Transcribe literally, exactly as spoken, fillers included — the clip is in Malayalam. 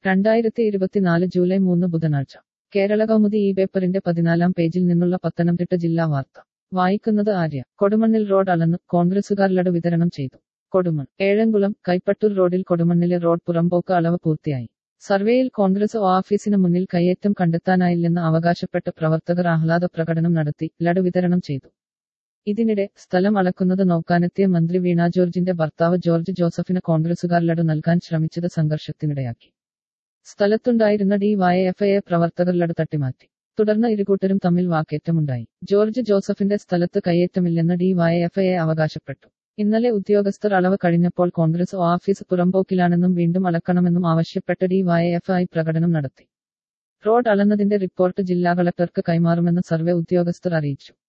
രണ്ടായിരത്തി ഇരുപത്തിനാല് ജൂലൈ മൂന്ന് ബുധനാഴ്ച കേരള കൗമുദി ഈ പേപ്പറിന്റെ പതിനാലാം പേജിൽ നിന്നുള്ള പത്തനംതിട്ട ജില്ലാ വാർത്ത വായിക്കുന്നത് ആര്യ. കൊടുമണ്ണിൽ റോഡ് അളന്ന് കോൺഗ്രസുകാർ ലഡു വിതരണം ചെയ്തു. കൊടുമൺ ഏഴംകുളം കൈപ്പട്ടൂർ റോഡിൽ കൊടുമണ്ണിലെ റോഡ് പുറമ്പോക്ക് അളവ് പൂർത്തിയായി. സർവേയിൽ കോൺഗ്രസ് ഓഫീസിന് മുന്നിൽ കയ്യേറ്റം കണ്ടെത്താനായില്ലെന്ന് അവകാശപ്പെട്ട് പ്രവർത്തകർ ആഹ്ലാദ പ്രകടനം നടത്തി ലഡു വിതരണം ചെയ്തു. ഇതിനിടെ സ്ഥലം അളക്കുന്നത് നോക്കാനെത്തിയ മന്ത്രി വീണ ജോർജിന്റെ ഭർത്താവ് ജോർജ് ജോസഫിന് കോൺഗ്രസുകാർ ലഡു നൽകാൻ ശ്രമിച്ചത് സംഘർഷത്തിനിടയാക്കി. സ്ഥലത്തുണ്ടായിരുന്ന ഡി വൈ എഫ് ഐ പ്രവർത്തകർ ലഡു തട്ടിമാറ്റി. തുടർന്ന് ഇരുകൂട്ടരും തമ്മിൽ വാക്കേറ്റമുണ്ടായി. ജോർജ് ജോസഫിന്റെ സ്ഥലത്ത് കയ്യേറ്റമില്ലെന്ന് ഡി വൈ എഫ് ഐ അവകാശപ്പെട്ടു. ഇന്നലെ ഉദ്യോഗസ്ഥർ അളവ് കഴിഞ്ഞപ്പോൾ കോൺഗ്രസ് ഓഫീസ് പുറമ്പോക്കിലാണെന്നും വീണ്ടും അളക്കണമെന്നും ആവശ്യപ്പെട്ട് ഡി വൈ എഫ് ഐ പ്രകടനം നടത്തി. റോഡ് അളന്നതിന്റെ റിപ്പോർട്ട് ജില്ലാ കളക്ടർക്ക് കൈമാറുമെന്ന് സർവേ ഉദ്യോഗസ്ഥർ അറിയിച്ചു.